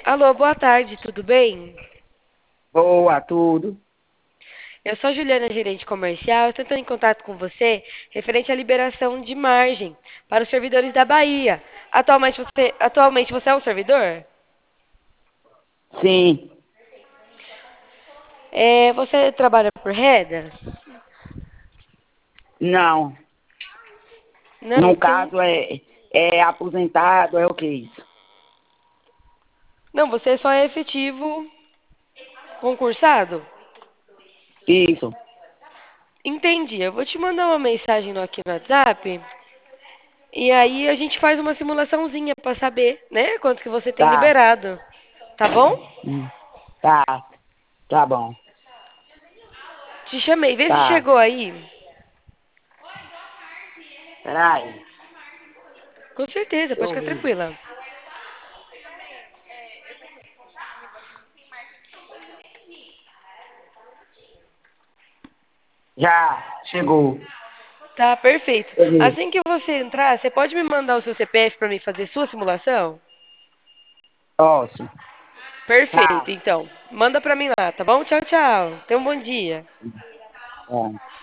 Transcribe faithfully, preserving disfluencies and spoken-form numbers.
Alô, boa tarde, tudo bem? Boa, tudo. Eu sou a Juliana, gerente comercial. Estou entrando em contato com você referente à liberação de margem para os servidores da Bahia. Atualmente você, atualmente você é um servidor? Sim, É, você trabalha por renda? não. Não, No então. caso, é, é aposentado, é o que isso? Não, você só é efetivo concursado? Isso, Entendi. Eu vou te mandar uma mensagem no- aqui no WhatsApp e aí a gente faz uma simulaçãozinha para saber, né, quanto que você tem tá. liberado. Tá bom? Hum, Tá, tá bom. Te chamei. Vê se Tá. chegou aí. Peraí, Com certeza, deixa pode eu ficar ver. tranquila. Já chegou. Tá, perfeito. Deixa eu ver. Assim que você entrar, você pode me mandar o seu C P F para mim fazer sua simulação? Posso. Perfeito, Tá. então. Manda para mim lá, tá bom? Tchau, tchau. Tenha um bom dia. É.